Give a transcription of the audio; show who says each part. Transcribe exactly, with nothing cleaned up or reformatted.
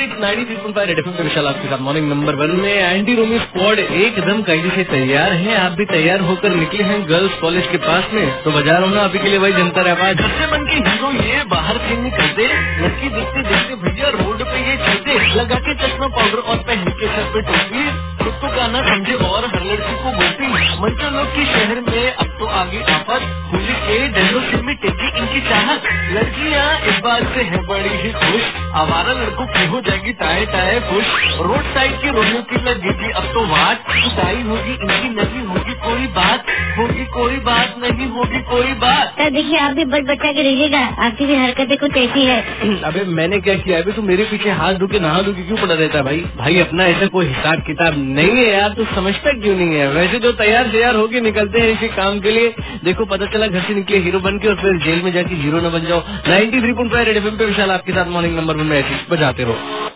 Speaker 1: Ninety three point five red FM पे विशाल आपके साथ मॉर्निंग नंबर वन में। एंटी रोमी स्क्वाड एकदम कैदी से तैयार है। आप भी तैयार होकर निकले हैं गर्ल्स कॉलेज के पास में, तो बजा रहा हूँ ना अभी के लिए वही जनता है आवाज। घर से बन के हीरो ये बाहर से निकलते, लड़की देखते देखते भैया रोड पे ये चलते, लगा के चश्मा पाउडर और पहन के सर पे टोपी, खुद को गाना समझे और हर लड़की को बोलती। मंचो लोग के शहर में अब तो आगे आफत, होली के डंडों से मिटेगी इनकी चाहत। लड़कियाँ इस बात से है बड़ी ही खुश, आवारा लड़कों की हो जाएगी टाए टाए खुश। रोड साइड के रोमियो की लगेगी अब तो वाट, खुदाई होगी इनकी नहीं होगी कोई बात, होगी कोई बात नहीं होगी कोई बात।
Speaker 2: सर देखिए आप भी बच बचा के रहिएगा, आपकी भी हरकतें कुछ ऐसी है।
Speaker 1: अबे मैंने क्या किया? अबे तू मेरे पीछे हाथ धो के नहा धो के क्यों पड़ा रहता है भाई? भाई अपना ऐसा कोई हिसाब किताब नहीं है यार, तू समझता क्यों नहीं है? वैसे तो तैयार तैयार होके निकलते हैं इसी काम के लिए। देखो पता चला घर से निकले हीरो बन के और फिर जेल में जाके हीरो न बन जाओ। Ninety three point five red FM पे विशाल आपके साथ मॉर्निंग नंबर वन में ऐसे बजाते रहो।